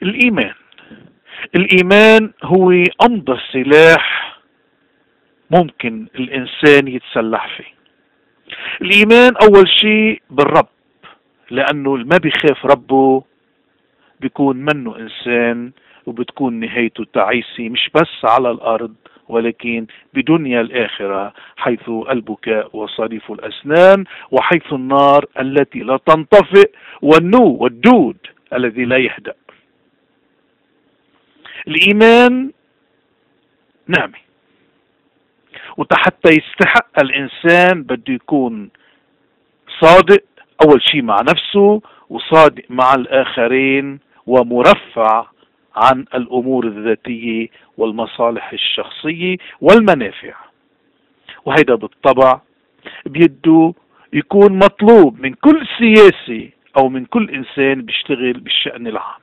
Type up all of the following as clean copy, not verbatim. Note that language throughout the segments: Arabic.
الإيمان. الإيمان هو أمضى سلاح ممكن الإنسان يتسلح فيه. الإيمان أول شيء بالرب، لأنه ما بيخاف ربه بيكون منه إنسان، وبتكون نهايته تعيسي مش بس على الأرض ولكن بدنيا الآخرة، حيث البكاء وصريف الأسنان، وحيث النار التي لا تنطفئ، والدود الذي لا يهدأ. الإيمان نعمة، وحتى يستحق الإنسان بده يكون صادق أول شيء مع نفسه، وصادق مع الآخرين، ومرفع عن الأمور الذاتية والمصالح الشخصية والمنافع. وهيدا بالطبع بيده يكون مطلوب من كل سياسي أو من كل إنسان بيشتغل بالشأن العام.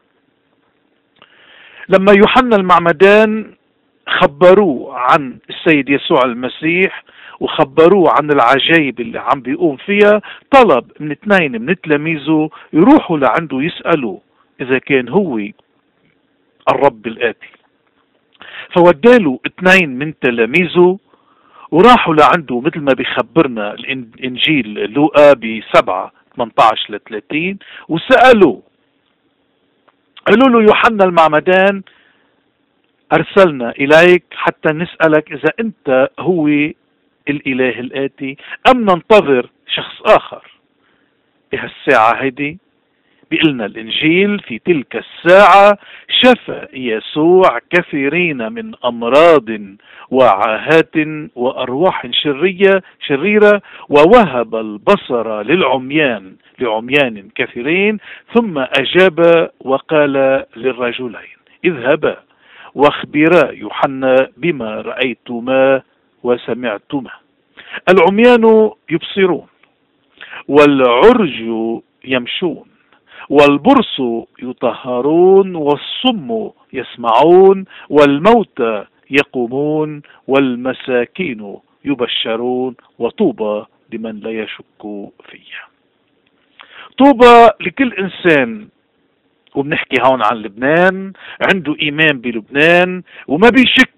لما يوحنا المعمدان خبروه عن السيد يسوع المسيح وخبروه عن العجائب اللي عم بيقوم فيها، طلب من 2 من تلاميذه يروحوا لعنده يسألوا إذا كان هو الرب الآتي. فوداله 2 من تلاميذه وراحوا لعنده مثل ما بيخبرنا الإنجيل لوقا ب7:18-30، وسألوا، قالوا له يوحنا المعمدان أرسلنا إليك حتى نسألك إذا أنت هو الإله الآتي أم ننتظر شخص آخر. بهالساعة هيدي بيقلنا الإنجيل في تلك الساعة شفى يسوع كثيرين من أمراض وعاهات وأرواح شريرة، ووهب البصر لعميان كثيرين، ثم أجاب وقال للرجلين اذهبا واخبرا يوحنا بما رأيتما وسمعتما. العميان يبصرون، والعرج يمشون، والبرص يطهرون، والصم يسمعون، والموتى يقومون، والمساكين يبشرون، وطوبى لمن لا يشك فيه. طوبى لكل إنسان، وبنحكي هون عن لبنان، عنده إيمان بلبنان وما بيشك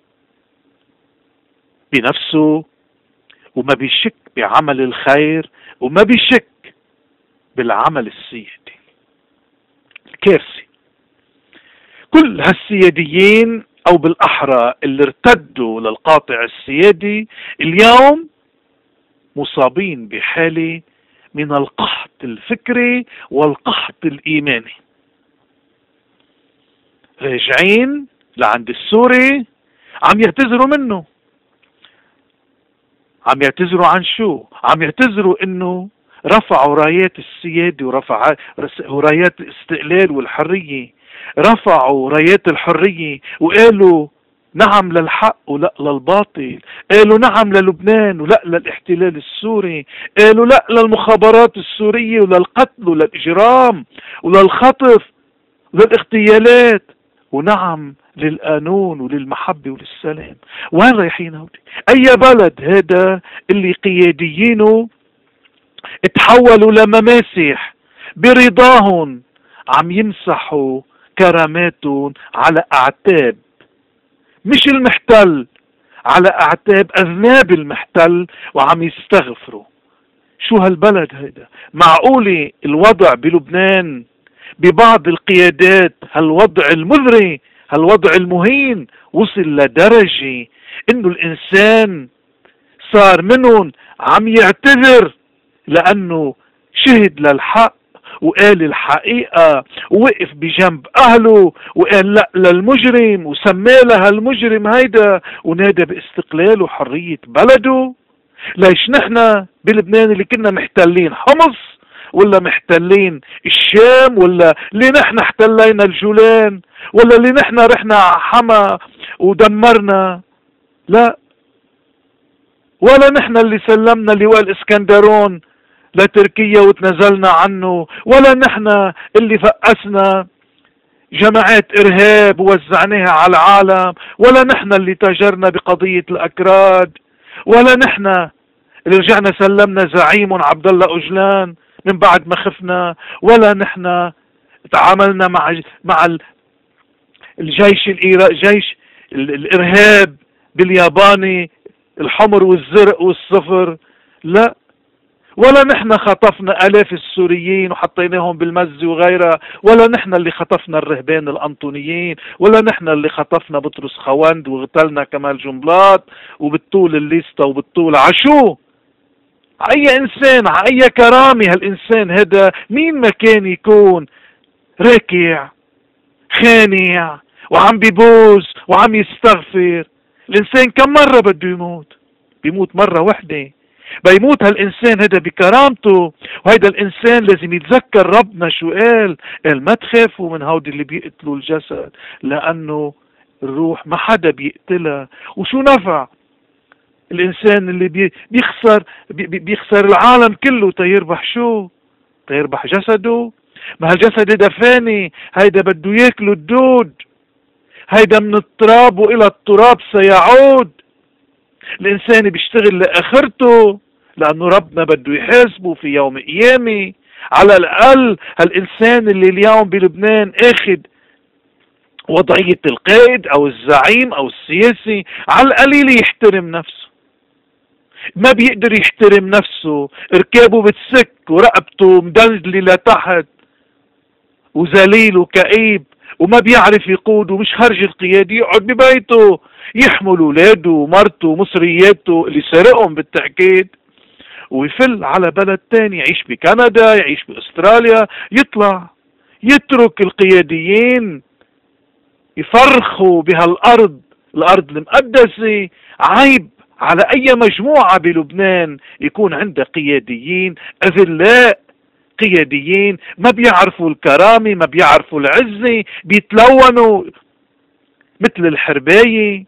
بنفسه، وما بيشك بعمل الخير، وما بيشك بالعمل السيادي. كارثة. كل هالسياديين أو بالأحرى اللي ارتدوا للقاطع السيادي اليوم مصابين بحالة من القحط الفكري والقحط الإيماني. راجعين لعند السوري عم يعتذروا منه. عم يعتذروا عن شو؟ عم يعتذروا انه رفعوا رايات السيادة ورفعوا رايات الاستقلال والحرية، رفعوا رايات الحرية وقالوا نعم للحق ولا للباطل، قالوا نعم للبنان ولا للاحتلال السوري، قالوا لا للمخابرات السورية وللقتل وللإجرام وللخطف وللاغتيالات، ونعم للقانون وللمحبة وللسلام. وين رايحين هودي؟ أي بلد هذا اللي قياديينه اتحولوا لمماسح برضاهم عم يمسحوا كراماتهم على أعتاب مش المحتل، على أعتاب أذناب المحتل، وعم يستغفروا. شو هالبلد هيدا؟ معقولة الوضع بلبنان ببعض القيادات هالوضع المذري، هالوضع المهين وصل لدرجة انه الانسان صار منهم عم يعتذر لانه شهد للحق وقال الحقيقة ووقف بجنب اهله وقال لا للمجرم وسماه لها المجرم هيدا ونادى باستقلال وحرية بلده. ليش نحن بلبنان اللي كنا محتلين حمص ولا محتلين الشام، ولا اللي نحن احتلينا الجولان، ولا اللي نحن رحنا حما ودمرنا؟ لا، ولا نحن اللي سلمنا لواء الاسكندرون لتركيا وتنزلنا عنه، ولا نحن اللي فقسنا جماعات ارهاب ووزعناها على العالم، ولا نحن اللي تاجرنا بقضية الاكراد، ولا نحن اللي رجعنا سلمنا زعيم عبد الله أجلان من بعد ما خفنا، ولا نحن تعاملنا مع الجيش جيش الإرهاب بالياباني، الحمر والزرق والصفر. لا، ولا نحن خطفنا آلاف السوريين وحطيناهم بالمز وغيرها، ولا نحن اللي خطفنا الرهبان الأنطونيين، ولا نحن اللي خطفنا بطرس خوند وغتلنا كمال جنبلاط وبالطول الليستا وبالطول عشو. أي إنسان، أي كرامة هالإنسان هذا؟ مين ما كان يكون راكع خانع وعم بيبوز وعم يستغفر. الإنسان كم مرة بده يموت؟ بيموت مرة واحدة. بيموت هالإنسان هذا بكرامته، وهيدا الإنسان لازم يتذكر ربنا شو قال ما تخافوا من هودي اللي بيقتلوا الجسد، لأنه الروح ما حدا بيقتلها. وشو نفع الإنسان اللي بيخسر العالم كله تيربح شو؟ تيربح جسده؟ ما هالجسد هيدا فاني، هيدا بده ياكله الدود، هيدا من التراب وإلى التراب سيعود. الإنسان بيشتغل لآخرته، لأنه ربنا بده يحاسبه في يوم قيامة. على الأقل هالإنسان اللي اليوم بلبنان أخذ وضعية القائد أو الزعيم أو السياسي، على القليل يحترم نفسه. ما بيقدر يحترم نفسه، ركابه بتسك ورقبته مدلدلة لتحت وذليل وكئيب، وما بيعرف يقود ومش خارج القيادة، يقعد ببيته يحمل اولاده ومرته ومصرياته اللي سرقهم بالتأكيد، ويفل على بلد تاني، يعيش بكندا، يعيش باستراليا، يطلع يترك القياديين يفرخوا بهالارض، الارض المقدسة. عيب على اي مجموعة بلبنان يكون عندها قياديين اذلاء، قياديين ما بيعرفوا الكرامة، ما بيعرفوا العزة، بيتلونوا مثل الحرباية،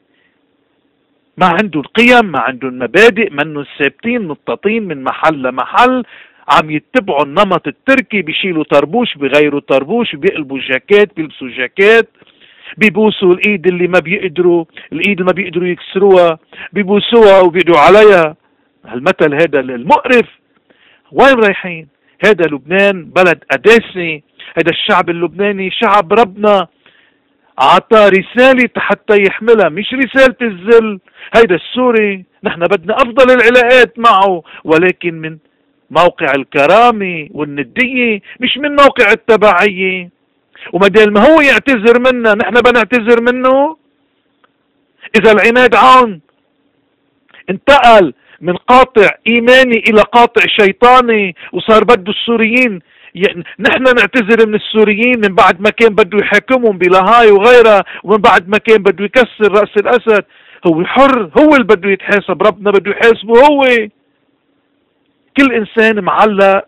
ما عندهم قيم، ما عندهم مبادئ، منهم ثابتين نطاطين من محل لمحل، عم يتبعوا النمط التركي، بيشيلوا طربوش بغيروا طربوش، بيقلبوا جاكيت بيلبسوا جاكيت، بيبوسوا الايد اللي ما بيقدروا، الايد اللي ما بيقدروا يكسروها بيبوسوها وبيدعوا عليها. هالمثل هذا المقرف. وين رايحين؟ هذا لبنان بلد قداسي، هذا الشعب اللبناني شعب ربنا عطى رسالة حتى يحملها، مش رسالة الذل. هيدا السوري نحن بدنا أفضل العلاقات معه، ولكن من موقع الكرامة والندية، مش من موقع التبعية. ومدال ما هو يعتذر منا نحن بنعتذر منه. إذا العماد عون انتقل من قاطع إيماني إلى قاطع شيطاني وصار بده السوريين، يعني نحن نعتذر من السوريين من بعد ما كان بده يحاكمهم بلاهاي وغيرها، ومن بعد ما كان بده يكسر رأس الأسد. هو حر، هو اللي بده يتحاسب، ربنا بده يحاسبه هو. كل إنسان معلق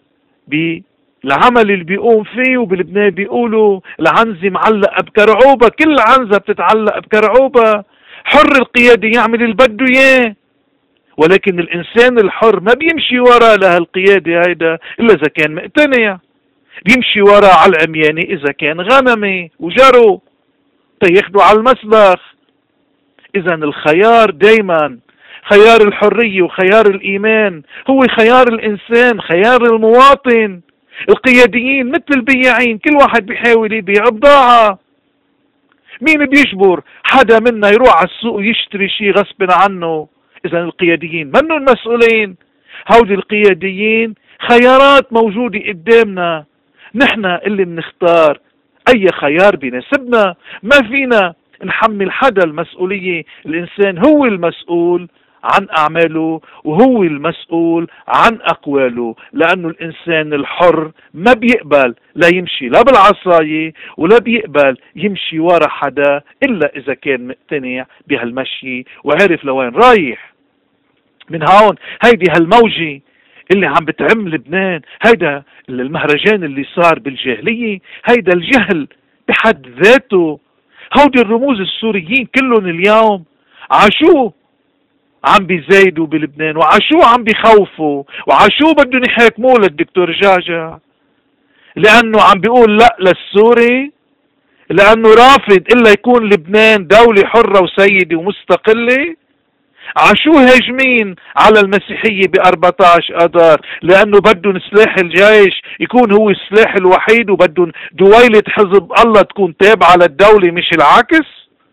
بالعمل اللي بيقوم فيه، وبلبنان بيقولوا العنزة معلقة بكرعوبة، كل عنزة بتتعلق بكرعوبة. حر القيادي يعمل اللي بده إياه، ولكن الإنسان الحر ما بيمشي وراء لهالقيادة هيدا إلا إذا كان مقتنع، بيمشي وراء على العمياني إذا كان غنمي وجرو تياخدوا على المسبخ. إذا الخيار دايما خيار الحرية وخيار الإيمان هو خيار الإنسان، خيار المواطن. القياديين مثل البياعين، كل واحد بيحاول يبيع بضاعة. مين بيجبر حدا منا يروح على السوق ويشتري شيء غصب عنه؟ إذا القياديين منهم المسؤولين. هودي القياديين خيارات موجودة قدامنا، نحن اللي بنختار أي خيار بيناسبنا. ما فينا نحمل حدا المسؤولية. الإنسان هو المسؤول عن أعماله وهو المسؤول عن أقواله، لأنه الإنسان الحر ما بيقبل لا يمشي لا بالعصاية ولا بيقبل يمشي ورا حدا إلا إذا كان مقتنع بهالمشي وعرف لوين رايح. من هون هيدي هالموجة اللي عم بتعم لبنان، هيدا المهرجان اللي صار بالجاهلية، هيدا الجهل بحد ذاته. هودي الرموز السوريين كلهم اليوم عاشو عم بيزايدوا بلبنان، وعاشو عم بيخوفوا، وعاشو بدهم يحاكموه للدكتور جعجع، لأنه عم بيقول لا للسوري، لأنه رافض إلا يكون لبنان دولة حرة وسيدة ومستقلة. عشو هاجمين على المسيحية ب14 آذار؟ لأنه بدهم سلاح الجيش يكون هو السلاح الوحيد، وبدهم دويلة حزب الله تكون تابعة للدولة مش العكس.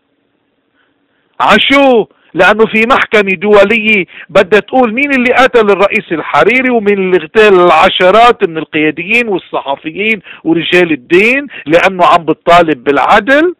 عشو؟ لأنه في محكمة دولية بدها تقول مين اللي قتل الرئيس الحريري ومين اللي اغتال العشرات من القياديين والصحفيين ورجال الدين، لأنه عم بتطالب بالعدل.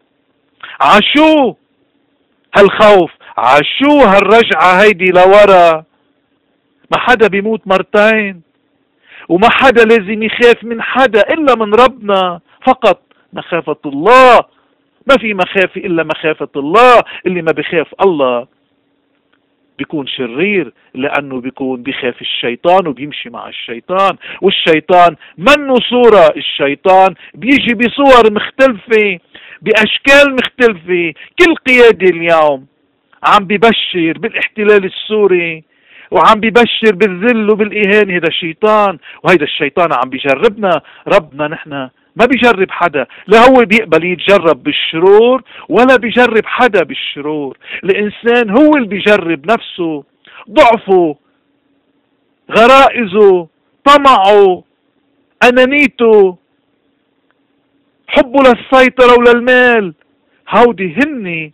عشو هالخوف؟ عشو هالرجعة هيدي لورا؟ ما حدا بيموت مرتين، وما حدا لازم يخاف من حدا إلا من ربنا فقط. مخافة الله، ما في مخافة إلا مخافة الله. اللي ما بخاف الله بيكون شرير، لأنه بيكون بيخاف الشيطان وبيمشي مع الشيطان، والشيطان منه صورة، الشيطان بيجي بصور مختلفة بأشكال مختلفة. كل قيادة اليوم عم ببشر بالاحتلال السوري وعم ببشر بالذل وبالإهانة، هذا الشيطان، وهيدا الشيطان عم بيجربنا. ربنا نحن ما بيجرب حدا، لا هو بيقبل يتجرب بالشرور ولا بيجرب حدا بالشرور. الإنسان هو اللي بيجرب نفسه، ضعفه، غرائزه، طمعه، أنانيته، حبه للسيطرة وللمال. هودي هني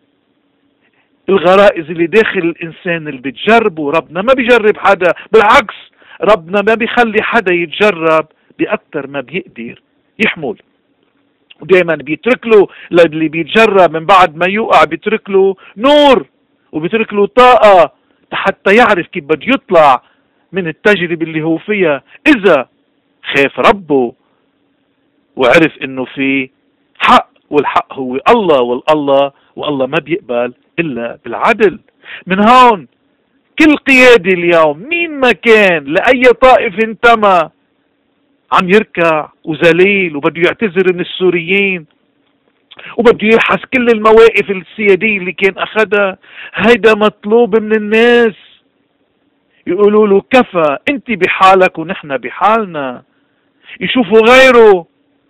الغرائز اللي داخل الإنسان اللي بتجربه. ربنا ما بيجرب حدا، بالعكس ربنا ما بيخلي حدا يتجرب بأكتر ما بيقدر يحمل، ودائما بيترك له اللي بيتجرب من بعد ما يوقع بيترك له نور وبيترك له طاقة حتى يعرف كيف بده يطلع من التجربة اللي هو فيها. إذا خاف ربه وعرف إنه في حق، والحق هو الله، والله ما بيقبل إلا بالعدل. من هون كل قيادة اليوم مين ما كان لأي طائف انتمى عم يركع وذليل وبده يعتذر من السوريين وبده يلحس كل المواقف السيادية اللي كان أخذها. هيدا مطلوب من الناس، يقولوا له كفى، انت بحالك ونحن بحالنا، يشوفوا غيره.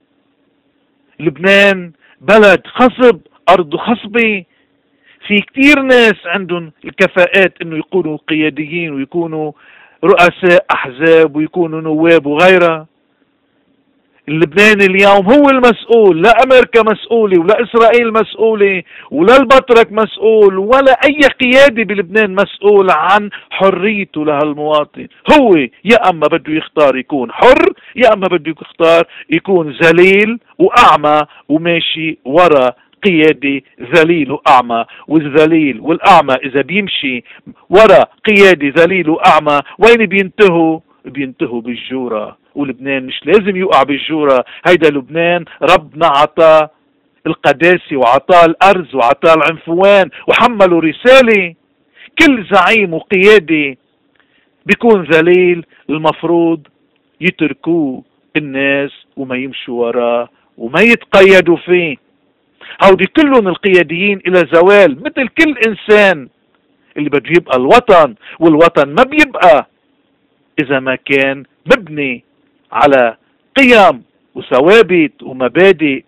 لبنان بلد خصب، أرضه خصبة، في كتير ناس عندهم الكفاءات انه يكونوا قياديين ويكونوا رؤساء أحزاب ويكونوا نواب وغيرها. لبنان اليوم هو المسؤول، لا أمريكا مسؤولة ولا إسرائيل مسؤولة ولا البطرك مسؤول ولا أي قيادة بلبنان مسؤول عن حريته لهالمواطن. هو يا أما بده يختار يكون حر، يا أما بده يختار يكون ذليل وأعمى وماشي ورا قيادة ذليل وأعمى. والذليل والأعمى إذا بيمشي ورا قيادة ذليل وأعمى وين بينتهوا؟ بينتهوا بالجورة. ولبنان مش لازم يوقع بالجورة. هيدا لبنان ربنا عطاه القداسة وعطاه الأرز وعطاه العنفوان وحملوا رسالة. كل زعيم وقيادة بيكون ذليل المفروض يتركوه الناس وما يمشوا وراه وما يتقيدوا فيه. هودي كلهم القياديين إلى زوال، مثل كل إنسان اللي بده يبقى الوطن. والوطن ما بيبقى إذا ما كان مبني على قيم وثوابت ومبادئ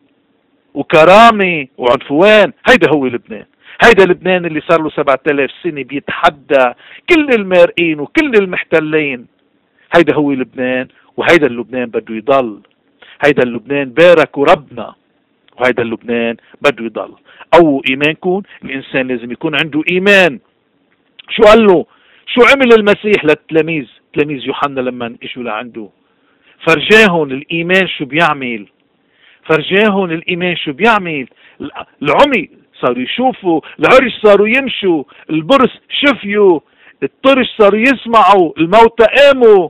وكرامة وعنفوان. هيدا هو لبنان. هيدا لبنان اللي صار له 7000 سنة بيتحدى كل المارقين وكل المحتلين. هيدا هو لبنان، وهيدا اللبنان بده يضل. هيدا اللبنان باركوا ربنا، وهيدا اللبنان بده يضل. أو إيمانكم، الإنسان لازم يكون عنده إيمان. شو قال له؟ شو عمل المسيح للتلاميذ؟ تلاميذ يوحنا لما اجوا لعنده فرجاهم الإيمان شو بيعمل. فرجاهم الإيمان شو بيعمل. العمي صاروا يشوفوا، العرج صاروا يمشوا، البرص شفيوا، الطرش صاروا يسمعوا، الموتى قاموا،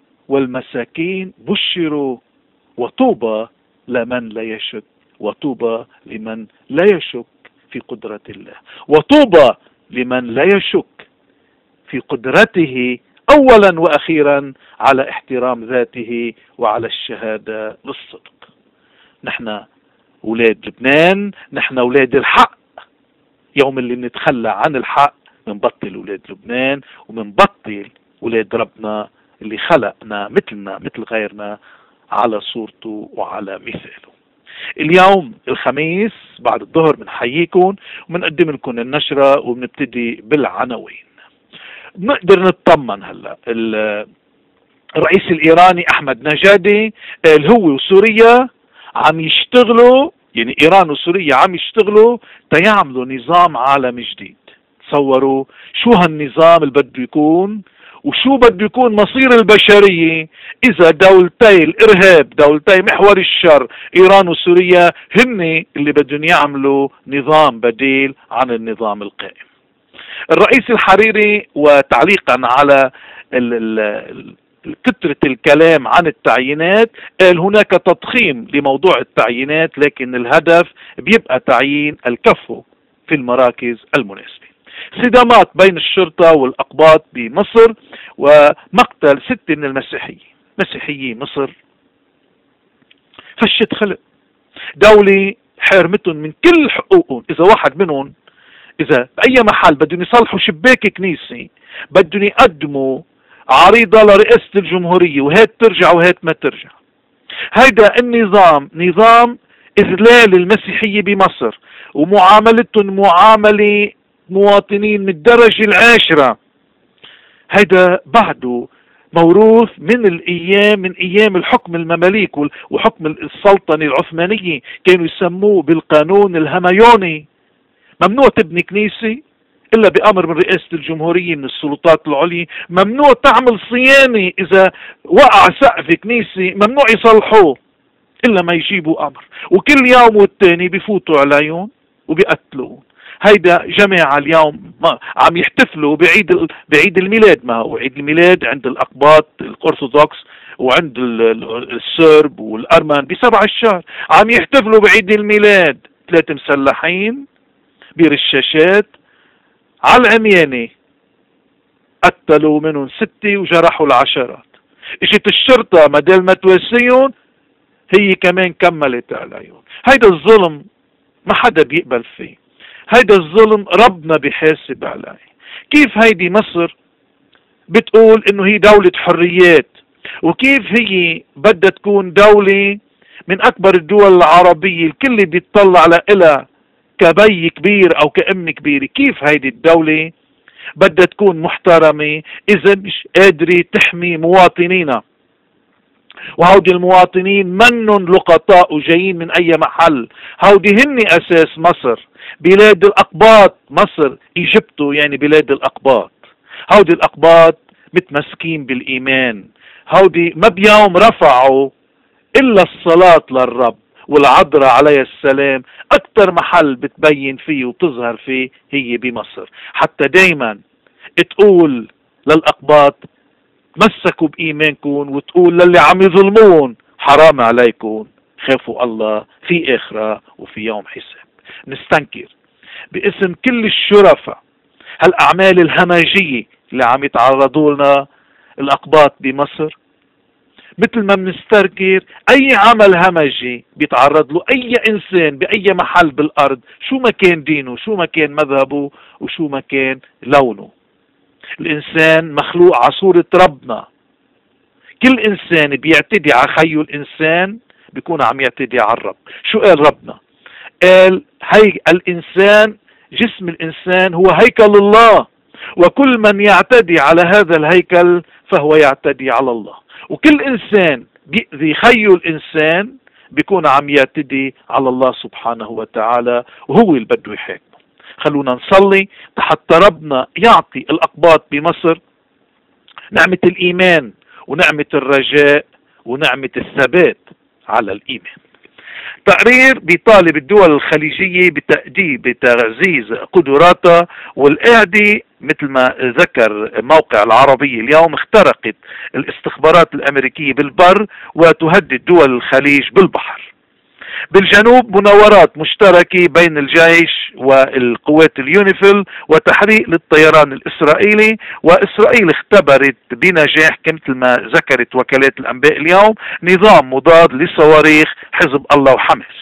والمساكين بشروا. وطوبى لمن لا يشك، وطوبى لمن لا يشك في قدرة الله، وطوبى لمن لا يشك في قدرته أولا وأخيرا على احترام ذاته وعلى الشهادة بالصدق. نحن أولاد لبنان، نحن أولاد الحق. يوم اللي بنتخلى عن الحق بنبطل أولاد لبنان وبنبطل أولاد ربنا اللي خلقنا مثلنا مثل غيرنا على صورته وعلى مثاله. اليوم الخميس بعد الظهر بنحييكم وبنقدم لكم النشرة وبنبتدي بالعناوين. بنقدر نطمن. هلا الرئيس الإيراني أحمد نجادي قال هو وسوريا عم يشتغلوا، يعني إيران وسوريا عم يشتغلوا تيعملوا نظام عالمي جديد. تصوروا شو هالنظام اللي بده يكون، وشو بده يكون مصير البشرية إذا دولتي الإرهاب، دولتي محور الشر إيران وسوريا، هن اللي بدهم يعملوا نظام بديل عن النظام القائم. الرئيس الحريري وتعليقا على كثرة الكلام عن التعيينات قال هناك تضخيم لموضوع التعيينات، لكن الهدف بيبقى تعيين الكفو في المراكز المناسبة. صدامات بين الشرطة والأقباط بمصر ومقتل 6 من مسيحيي مصر. فشت خلق دولة حرمتهم من كل حقوقهم. إذا واحد منهم إذا بأي محل بدهم يصلحوا شباك كنيسة، بدهم يقدموا عريضة لرئاسة الجمهورية، وهات ترجع وهات ما ترجع. هيدا النظام نظام إذلال المسيحية بمصر ومعاملتهم معاملة مواطنين من الدرجة 10. هيدا بعده موروث من ايام الحكم المماليك وحكم السلطنة العثمانية، كانوا يسموه بالقانون الهميوني. ممنوع تبني كنيسة إلا بأمر من رئاسة الجمهورية من السلطات العليا، ممنوع تعمل صيانة، إذا وقع سقف كنيسة ممنوع يصلحوه إلا ما يجيبوا أمر، وكل يوم والتاني بفوتوا عليهم وبيقتلون. هيدا جماعة اليوم عم يحتفلوا بعيد الميلاد. ما هو عيد الميلاد عند الأقباط الأرثوذكس وعند السرب والأرمن ب7 الشهر، عم يحتفلوا بعيد الميلاد. 3 مسلحين برشاشات على العميانة قتلوا منهم 6 وجرحوا العشرات. اجت الشرطة بدل ما تواسيهم هي كمان كملت عليهم. هيدا الظلم ما حدا بيقبل فيه، هيدا الظلم ربنا بيحاسب عليه. كيف هيدي مصر بتقول انه هي دولة حريات، وكيف هي بدها تكون دولة من اكبر الدول العربية الكل بيتطلع لها كبي كبير او كأم كبيرة؟ كيف هيدي الدولة بدها تكون محترمة اذا مش قادرة تحمي مواطنينا؟ وهودي المواطنين منن لقطاء وجايين من اي محل، هودي هن اساس مصر، بلاد الاقباط. مصر ايجيبتو يعني بلاد الاقباط. هودي الاقباط متمسكين بالايمان، هودي ما بيوم رفعوا الا الصلاة للرب، والعذراء عليه السلام اكتر محل بتبين فيه وتظهر فيه هي بمصر. حتى دايما تقول للاقباط تمسكوا بإيمانكم، وتقول للي عم يظلمون حرام عليكم، خافوا الله في آخرة وفي يوم حساب. نستنكر باسم كل الشرفاء هالأعمال الهمجية اللي عم يتعرضوا لنا الأقباط بمصر، مثل ما بنستنكر أي عمل همجي بيتعرض له أي إنسان بأي محل بالأرض، شو ما كان دينه، شو ما كان مذهبه، وشو ما كان لونه. الإنسان مخلوق على صورة ربنا. كل إنسان بيعتدي على خيه الإنسان بيكون عم يعتدي على الرب. شو قال ربنا؟ قال هي الإنسان، جسم الإنسان هو هيكل الله، وكل من يعتدي على هذا الهيكل فهو يعتدي على الله. وكل إنسان بيأذي خيه الإنسان بيكون عم يعتدي على الله سبحانه وتعالى، وهو اللي بده يحاكمه. خلونا نصلي حتى ربنا يعطي الأقباط بمصر نعمة الإيمان ونعمة الرجاء ونعمة الثبات على الإيمان. تقرير بيطالب الدول الخليجية بتعزيز قدراتها والإعادة. مثل ما ذكر موقع العربية اليوم، اخترقت الاستخبارات الأمريكية بالبر وتهدد دول الخليج بالبحر. بالجنوب مناورات مشتركة بين الجيش والقوات اليونيفيل وتحريق للطيران الإسرائيلي، وإسرائيل اختبرت بنجاح مثل ما ذكرت وكالات الأنباء اليوم نظام مضاد لصواريخ حزب الله وحماس.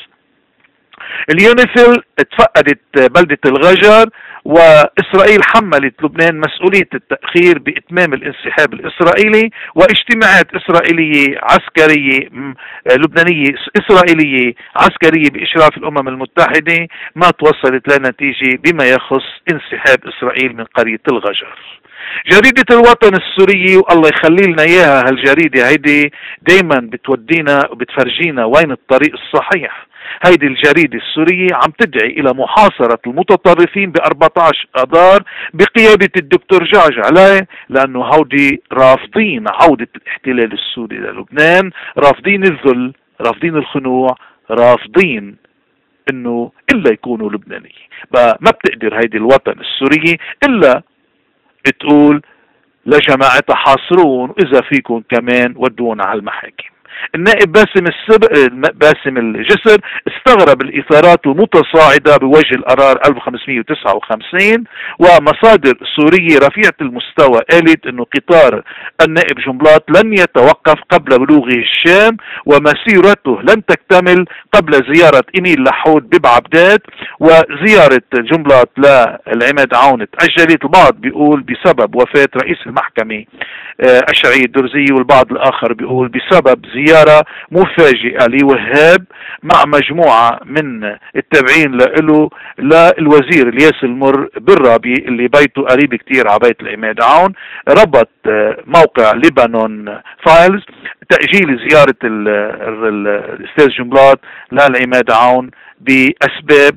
اليونيفيل اتفقدت بلدة الغجر، وإسرائيل حملت لبنان مسؤولية التأخير بإتمام الانسحاب الإسرائيلي، واجتماعات إسرائيلية عسكرية لبنانية إسرائيلية عسكرية بإشراف الأمم المتحدة ما توصلت لنتيجة بما يخص انسحاب إسرائيل من قرية الغجر. جريدة الوطن السورية، والله يخلي لنا اياها هالجريدة هيدي، دايما بتودينا وبتفرجينا وين الطريق الصحيح. هيدي الجريدة السورية عم تدعي الى محاصرة المتطرفين ب14 اذار بقيادة الدكتور جعجع. ليه؟ لانه هودي رافضين عودة الاحتلال السوري للبنان، رافضين الذل، رافضين الخنوع، رافضين انه الا يكونوا لبنانيين. ما بتقدر هيدي الوطن السورية الا تقول لجماعتها حاصرون، واذا فيكم كمان ودونا على المحاكم. النائب باسم الجسر استغرب الاثارات المتصاعدة بوجه القرار 1559، ومصادر سورية رفيعة المستوى قالت انه قطار النائب جنبلاط لن يتوقف قبل بلوغه الشام، ومسيرته لن تكتمل قبل زيارة إميل لحود ببعبداد، وزيارة جنبلاط للعماد عون تأجلت. البعض بيقول بسبب وفاة رئيس المحكمة أشعي الدرزي، والبعض الآخر بيقول بسبب زيارة مفاجئة لوهاب مع مجموعة من التابعين له للوزير الياس المر بالرابي اللي بيته قريب كتير على بيت العماد عون. ربط موقع ليبانون فايلز تأجيل زيارة الأستاذ جنبلاط للعماد عون بأسباب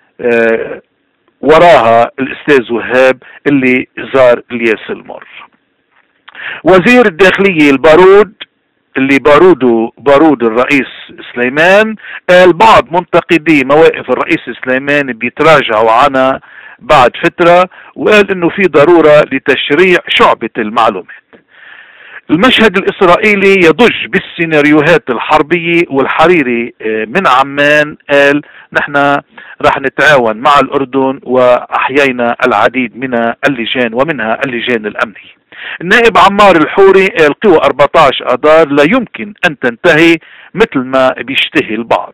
وراها الأستاذ وهاب اللي زار الياس المر. وزير الداخلية البارود اللي بارود الرئيس سليمان، البعض منتقدي مواقف الرئيس سليمان بيتراجعوا عنها بعد فترة، وقال انه في ضرورة لتشريع شعبة المعلومات. المشهد الإسرائيلي يضج بالسيناريوهات الحربية، والحريري من عمان قال نحن رح نتعاون مع الأردن وأحيينا العديد من اللجان ومنها اللجان الأمنية. النائب عمار الحوري قال قوى 14 اذار لا يمكن ان تنتهي مثل ما بيشتهي البعض.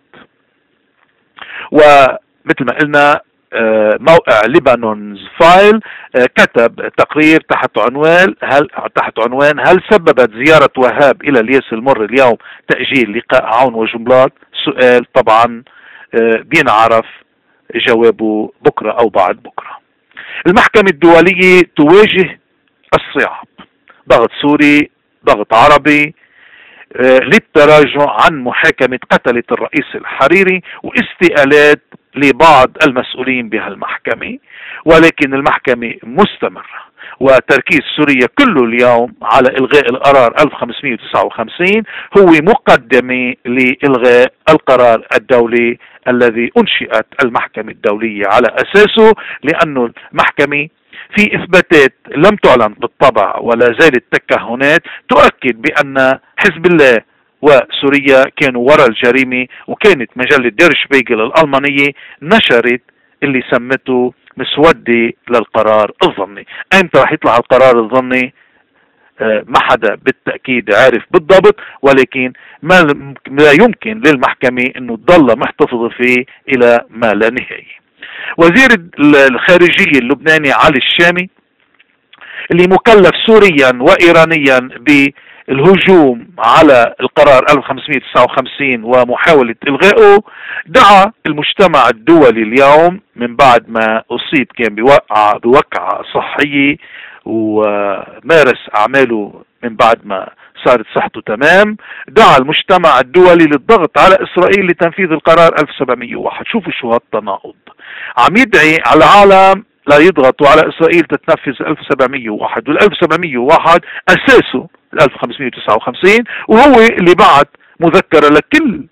ومثل ما قلنا موقع ليبانونز فايل كتب تقرير تحت عنوان هل سببت زيارة وهاب الى الياس المر اليوم تأجيل لقاء عون وجنبلاط؟ سؤال طبعا بينعرف جوابه بكرة او بعد بكرة. المحكمة الدولية تواجه الصعاب، ضغط سوري، ضغط عربي للتراجع عن محاكمة قتلة الرئيس الحريري واستقالات لبعض المسؤولين بهالمحكمة، ولكن المحكمة مستمرة، وتركيز سوريا كله اليوم على إلغاء القرار 1559 هو مقدمة لإلغاء القرار الدولي الذي أنشئت المحكمة الدولية على أساسه، لأنه المحكمة في إثباتات لم تعلن بالطبع ولا زالت تكهنات تؤكد بأن حزب الله وسوريا كانوا وراء الجريمة. وكانت مجلة دير شبيغل الألمانية نشرت اللي سمته مسودة للقرار الظني. أيمتى رح يطلع القرار الظني ما حدا بالتأكيد عارف بالضبط، ولكن لا يمكن للمحكمة أنه تضل محتفظة فيه إلى ما لا نهاية. وزير الخارجية اللبناني علي الشامي اللي مكلف سوريا وإيرانيا بالهجوم على القرار 1559 ومحاولة إلغائه، دعا المجتمع الدولي اليوم من بعد ما أصيب كان بوقعة صحية ومارس أعماله من بعد ما صارت صحته تمام، دعا المجتمع الدولي للضغط على إسرائيل لتنفيذ القرار 1701. شوفوا شو هالتناقض، عم يدعي على العالم لا يضغطوا على إسرائيل تتنفذ 1701، وال 1701 أساسه 1559، وهو اللي بعت مذكرة لكل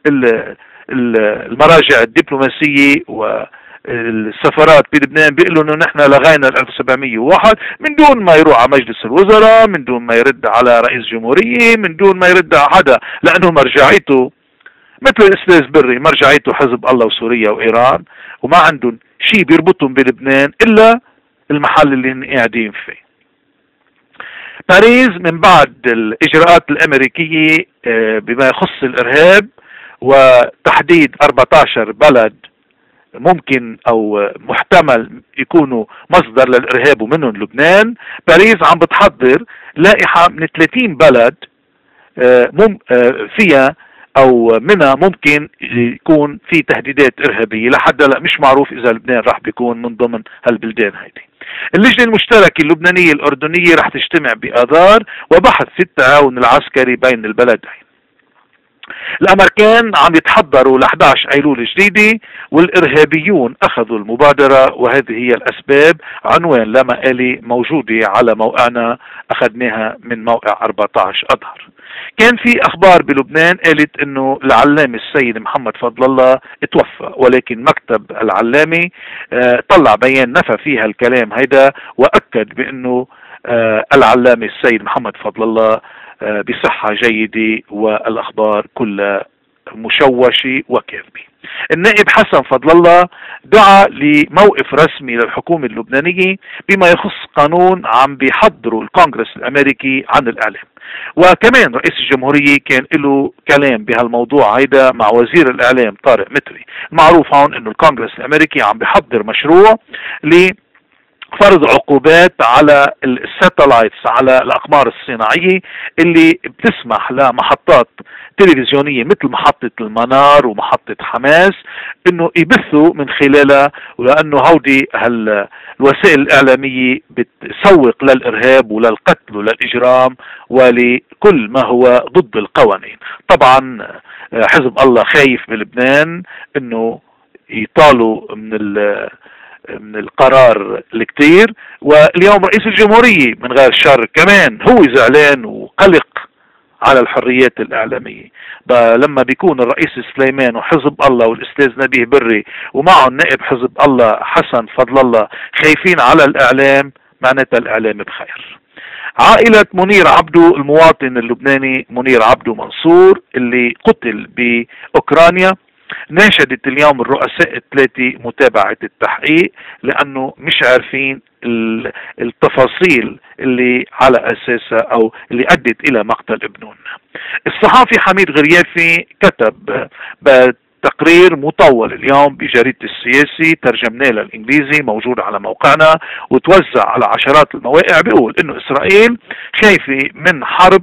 المراجع الدبلوماسية والسفارات بلبنان بيقولوا انه نحن لغينا 1701 من دون ما يروح على مجلس الوزراء، من دون ما يرد على رئيس جمهورية، من دون ما يرد على حدا، لانه مرجعيته مثل الاستاذ بري مرجعيته حزب الله وسوريا وايران، وما عندهم شيء بيربطهم بلبنان الا المحل اللي هن قاعدين فيه. باريس من بعد الاجراءات الامريكية بما يخص الارهاب وتحديد 14 بلد ممكن او محتمل يكونوا مصدر للارهاب ومنهم لبنان، باريس عم بتحضر لائحة من 30 بلد فيها او منها ممكن يكون في تهديدات ارهابية. لحد هلا مش معروف اذا لبنان راح بيكون من ضمن هالبلدان هيدي. اللجنة المشتركة اللبنانية الأردنية رح تجتمع بآذار وبحث في التعاون العسكري بين البلدين. الأمريكان عم يتحضروا ل 11 أيلول جديدة، والإرهابيون أخذوا المبادرة، وهذه هي الأسباب. عنوان لا مقالي موجودة على موقعنا، أخذناها من موقع 14 أظهر. كان في أخبار بلبنان قالت إنه العلامة السيد محمد فضل الله اتوفى، ولكن مكتب العلامة طلع بيان نفى فيها الكلام هيدا، وأكد بأنه العلامة السيد محمد فضل الله بصحة جيدة، والأخبار كلها مشوشة وكاذبة. النائب حسن فضل الله دعا لموقف رسمي للحكومة اللبنانية بما يخص قانون عم بيحضروا الكونغرس الأمريكي عن الإعلام، وكمان رئيس الجمهورية كان له كلام بهالموضوع هيدا مع وزير الإعلام طارق متري. المعروف هون إنه الكونغرس الأمريكي عم بيحضر مشروع فرض عقوبات على الساتلايتس، على الأقمار الصناعية اللي بتسمح لمحطات تلفزيونية مثل محطة المنار ومحطة حماس انه يبثوا من خلالها، ولانه هودي الوسائل الإعلامية بتسوق للإرهاب وللقتل وللإجرام ولكل ما هو ضد القوانين. طبعا حزب الله خايف بلبنان انه يطالوا من القرار الكتير، واليوم رئيس الجمهورية من غير شر كمان هو زعلان وقلق على الحريات الإعلامية. لما بيكون الرئيس سليمان وحزب الله والأستاذ نبيه بري ومعهم نائب حزب الله حسن فضل الله خايفين على الإعلام، معناتها الإعلام بخير. عائلة منير عبدو المواطن اللبناني منير عبدو منصور اللي قتل بأوكرانيا ناشدت اليوم الرؤساء الثلاثة متابعة التحقيق، لأنه مش عارفين التفاصيل اللي على أساسها أو اللي أدت إلى مقتل ابنهم. الصحافي حميد غريافي كتب تقرير مطول اليوم بجريدة السياسي، ترجمناه للإنجليزي، موجود على موقعنا وتوزع على عشرات المواقع. بيقول إنه إسرائيل خايفة من حرب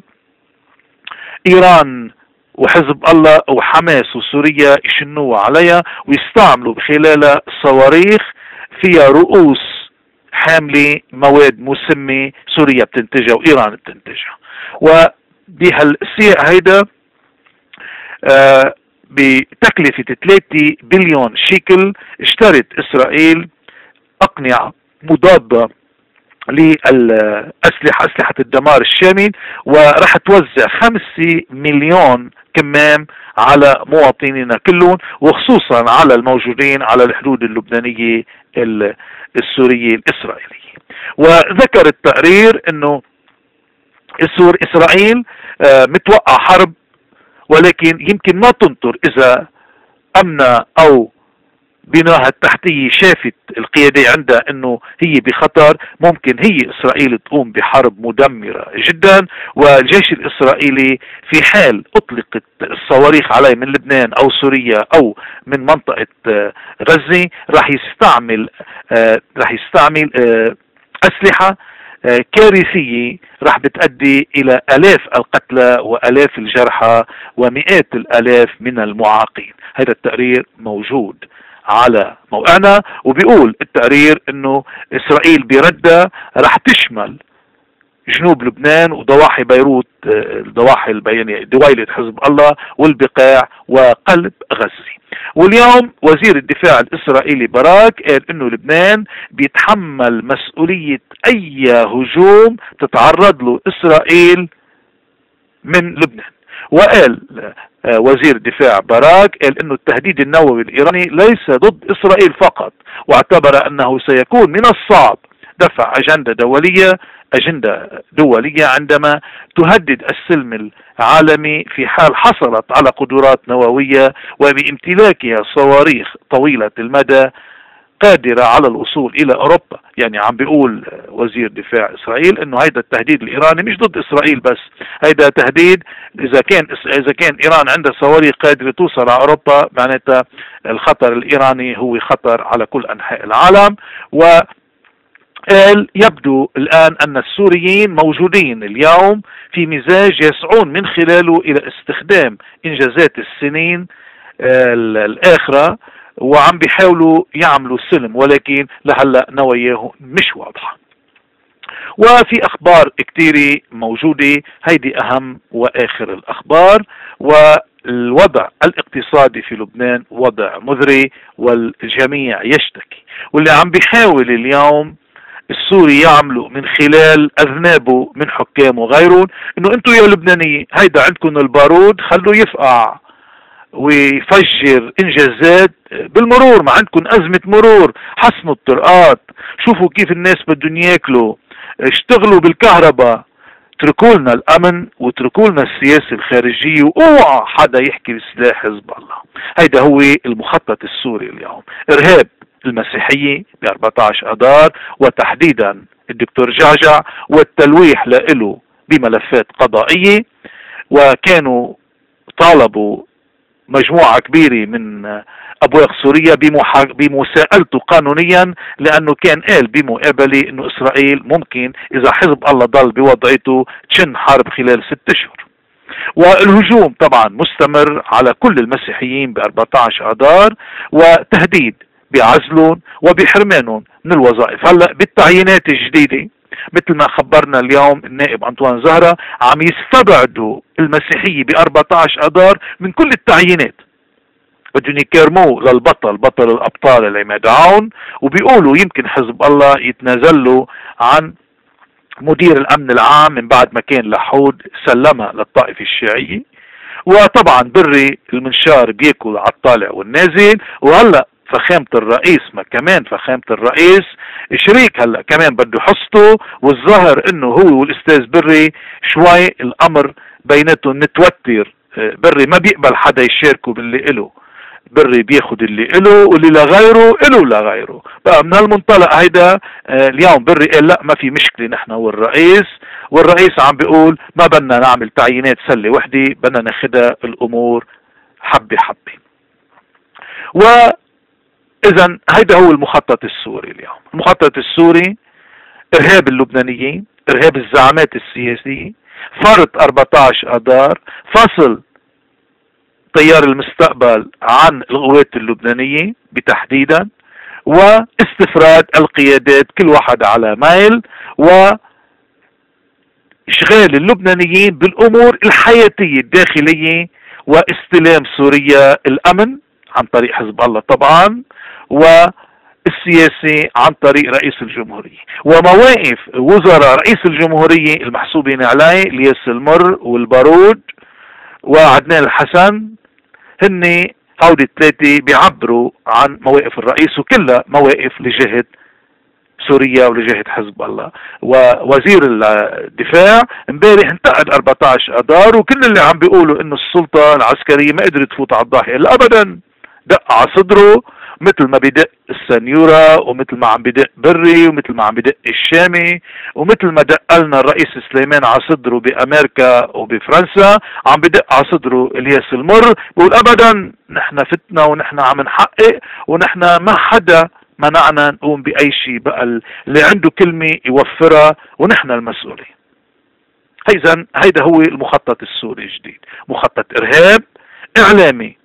إيران وحزب الله وحماس وسوريا يشنوا عليها ويستعملوا بخلالها صواريخ فيها رؤوس حاملة مواد مسمة سوريا بتنتجها وإيران بتنتجها. وبهالسياق هيدا بتكلفة 3 بليون شيكل اشترت إسرائيل أقنعة مضادة أسلحة الدمار الشامل، ورح توزع 5 مليون كمام على مواطنينا كلهم، وخصوصا على الموجودين على الحدود اللبنانية السورية الإسرائيلية. وذكر التقرير انه إسرائيل متوقع حرب، ولكن يمكن ما تنطر إذا أمنها أو بناها التحتية شافت القيادة عندها انه هي بخطر، ممكن هي إسرائيل تقوم بحرب مدمرة جدا. والجيش الإسرائيلي في حال اطلقت الصواريخ عليه من لبنان او سوريا او من منطقة غزة راح يستعمل أسلحة كارثية راح بتؤدي إلى آلاف القتلى وآلاف الجرحى ومئات الآلاف من المعاقين. هذا التقرير موجود على موقعنا، وبيقول التقرير انه إسرائيل بردها راح تشمل جنوب لبنان وضواحي بيروت، الضواحي البيانية دويلة حزب الله والبقاع وقلب غزة. واليوم وزير الدفاع الإسرائيلي باراك قال انه لبنان بيتحمل مسؤولية اي هجوم تتعرض له إسرائيل من لبنان. وقال وزير الدفاع باراك قال انه التهديد النووي الإيراني ليس ضد إسرائيل فقط، واعتبر انه سيكون من الصعب دفع أجندة دولية عندما تهدد السلم العالمي في حال حصلت على قدرات نووية وبامتلاكها صواريخ طويلة المدى قادرة على الوصول إلى أوروبا. يعني عم بيقول وزير دفاع إسرائيل إنه هيدا التهديد الإيراني مش ضد إسرائيل بس، هيدا تهديد إذا كان إيران عندها صواريخ قادرة توصل على أوروبا، معناتها الخطر الإيراني هو خطر على كل أنحاء العالم. قال يبدو الآن أن السوريين موجودين اليوم في مزاج يسعون من خلاله إلى استخدام إنجازات السنين الآخرة وعم بيحاولوا يعملوا سلم، ولكن لهلا نواياهم مش واضحة. وفي اخبار كتيرة موجودة، هيدي اهم واخر الاخبار. والوضع الاقتصادي في لبنان وضع مزري والجميع يشتكي، واللي عم بيحاول اليوم السوري يعملوا من خلال اذنابه من حكام وغيرهم انه انتم يا لبنانيين هيدا عندكم البارود خلوه يفقع ويفجر انجازات بالمرور، ما عندكم ازمة مرور، حسنوا الطرقات، شوفوا كيف الناس بدهم ياكلوا، اشتغلوا بالكهرباء، اتركوا لنا الامن واتركوا لنا السياسه الخارجيه، واوعى حدا يحكي بسلاح حزب الله. هيدا هو المخطط السوري اليوم، ارهاب المسيحيه ب 14 اذار، وتحديدا الدكتور جعجع والتلويح له بملفات قضائيه. وكانوا طالبوا مجموعة كبيرة من أبواق سوريا بمساءلته قانونيا، لأنه كان قال بمقابلة أنه إسرائيل ممكن إذا حزب الله ضل بوضعيته تشن حرب خلال 6 أشهر. والهجوم طبعا مستمر على كل المسيحيين ب 14 اذار، وتهديد بعزلهم وبحرمانهم من الوظائف. هلا بالتعيينات الجديده مثل ما خبرنا اليوم النائب أنطوان زهرة، عم يستبعدوا المسيحية ب 14 اذار من كل التعيينات، بدهم يكرموه للبطل، بطل الابطال العماد عون، وبيقولوا يمكن حزب الله يتنازل له عن مدير الامن العام من بعد ما كان لحود سلمها للطائفة الشيعية. وطبعا بري المنشار بياكل على الطالع والنازل. وهلا فخامة الرئيس، ما كمان فخامة الرئيس شريك هلا كمان بده حصته، والظاهر انه هو والاستاذ بري شوي الامر بيناتهم متوتر. بري ما بيقبل حدا يشاركه باللي إله، بري بياخد اللي إله واللي لغيره إله لغيره. بقى من هالمنطلق هيدا اليوم بري قال لا ما في مشكلة نحن والرئيس عم بيقول ما بدنا نعمل تعيينات سلة وحدة، بدنا ناخدها الامور حبة حبة. واذا هيدا هو المخطط السوري اليوم. المخطط السوري ارهاب اللبنانيين، ارهاب الزعامات السياسية، فرض 14 اذار، فصل تيار المستقبل عن القوات اللبنانية بتحديدا، واستفراد القيادات كل واحد على ميل، وإشغال اللبنانيين بالأمور الحياتية الداخلية، واستلام سوريا الأمن عن طريق حزب الله طبعا، والسياسة عن طريق رئيس الجمهورية. ومواقف وزراء رئيس الجمهورية المحسوبين عليه الياس المر والبارود وعدنان الحسن، هن هودي الثلاثة بيعبروا عن مواقف الرئيس، وكلها مواقف لجهة سوريا ولجهة حزب الله. ووزير الدفاع امبارح انتقد 14 اذار، وكل اللي عم بيقولوا انه السلطة العسكرية ما قدرت تفوت على الضاحية، ابدا دق على صدره مثل ما بدق السنيورة، ومثل ما عم بدق بري، ومثل ما عم بدق الشامي، ومثل ما دق لنا الرئيس سليمان على صدره بأمريكا وبفرنسا، عم بدق على صدره الياس المر، بقول أبدا نحن فتنا ونحن عم نحقق، ونحن ما حدا منعنا نقوم بأي شيء، بقى اللي عنده كلمة يوفرها ونحن المسؤولين. إذا هيدا هو المخطط السوري الجديد، مخطط إرهاب إعلامي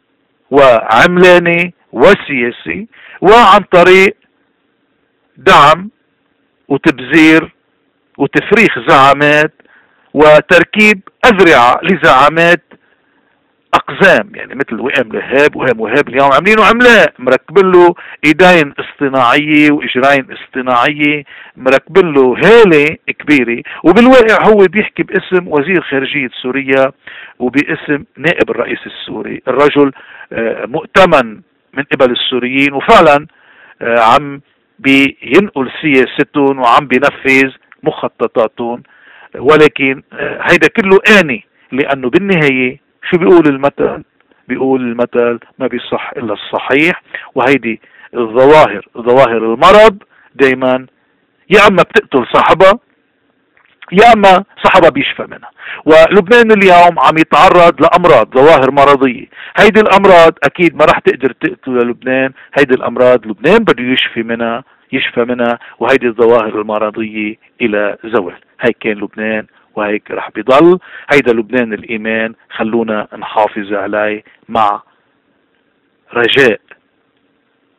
وعملاني وسياسي، وعن طريق دعم وتبذير وتفريخ زعامات وتركيب أذرعة لزعامات أقزام، يعني مثل وئام لهاب وهام وهاب اليوم عاملينه عملاء، مركبين له ايدين اصطناعية واجرين اصطناعية، مركبين له هالة كبيرة، وبالواقع هو بيحكي باسم وزير خارجية سوريا وباسم نائب الرئيس السوري، الرجل مؤتمن من قبل السوريين، وفعلا عم بينقل سياستهم وعم بينفذ مخططاتهم. ولكن هيدا كله آني، لأنه بالنهاية شو بيقول المثل؟ بيقول المثل ما بيصح إلا الصحيح. وهيدي الظواهر، ظواهر المرض دايما يا أما بتقتل صاحبها يا أما صاحبها بيشفى منها. ولبنان اليوم عم يتعرض لأمراض، ظواهر مرضية، هيدي الأمراض أكيد ما رح تقدر تقتل لبنان، هيدي الأمراض لبنان بده يشفى منها، وهيدي الظواهر المرضية إلى زوال. هيك كان لبنان وهيك رح بيضل. هيدا لبنان الإيمان، خلونا نحافظ عليه مع رجاء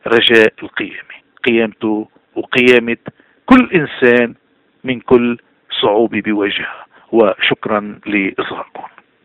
رجاء القيامة، قيامته وقيامة كل إنسان من كل صعوبة بيواجهها. وشكرا لإصغائكم.